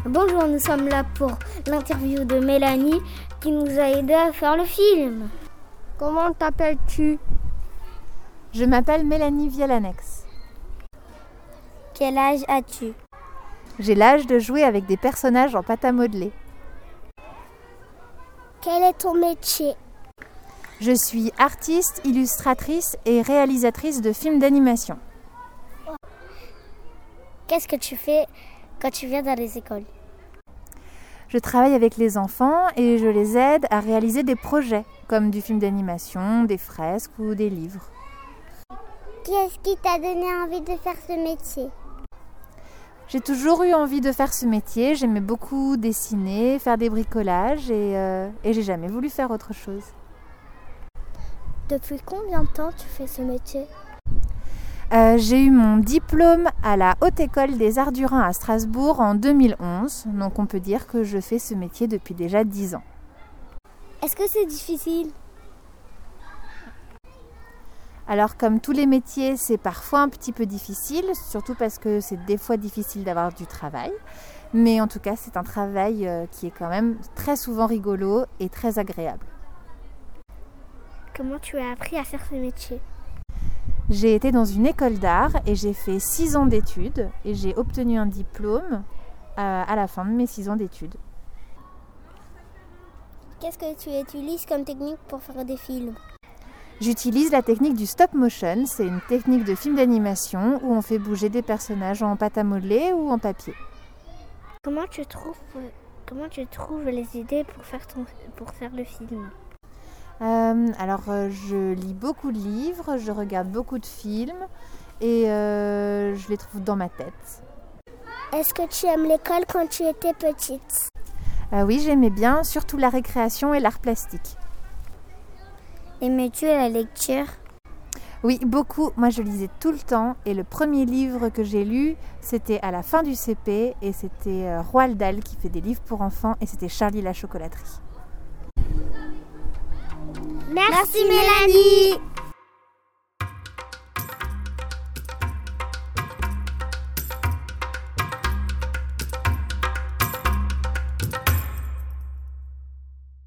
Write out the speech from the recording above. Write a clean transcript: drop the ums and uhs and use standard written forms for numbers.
Bonjour, nous sommes là pour l'interview de Mélanie qui nous a aidé à faire le film. Comment t'appelles-tu? Je m'appelle Mélanie Vialanex. Quel âge as-tu? J'ai l'âge de jouer avec des personnages en pâte à modeler. Quel est ton métier? Je suis artiste, illustratrice et réalisatrice de films d'animation. Qu'est-ce que tu fais quand tu viens dans les écoles? Je travaille avec les enfants et je les aide à réaliser des projets, comme du film d'animation, des fresques ou des livres. Qu'est-ce qui t'a donné envie de faire ce métier? J'ai toujours eu envie de faire ce métier. J'aimais beaucoup dessiner, faire des bricolages et j'ai jamais voulu faire autre chose. Depuis combien de temps tu fais ce métier? J'ai eu mon diplôme à la Haute École des Arts du Rhin à Strasbourg en 2011. Donc on peut dire que je fais ce métier depuis déjà 10 ans. Est-ce que c'est difficile? Alors comme tous les métiers, c'est parfois un petit peu difficile, surtout parce que c'est des fois difficile d'avoir du travail. Mais en tout cas, c'est un travail qui est quand même très souvent rigolo et très agréable. Comment tu as appris à faire ce métier? J'ai été dans une école d'art et j'ai fait 6 ans d'études et j'ai obtenu un diplôme à la fin de mes 6 ans d'études. Qu'est-ce que tu utilises comme technique pour faire des films? J'utilise la technique du stop motion, c'est une technique de film d'animation où on fait bouger des personnages en pâte à modeler ou en papier. Comment tu trouves les idées pour faire le film? Je lis beaucoup de livres, je regarde beaucoup de films et je les trouve dans ma tête. Est-ce que tu aimes l'école quand tu étais petite? Oui, j'aimais bien, surtout la récréation et l'art plastique. Aimais-tu la lecture? Oui, beaucoup. Moi, je lisais tout le temps et le premier livre que j'ai lu, c'était à la fin du CP et c'était Roald Dahl qui fait des livres pour enfants et c'était Charlie la chocolaterie. Merci Mélanie.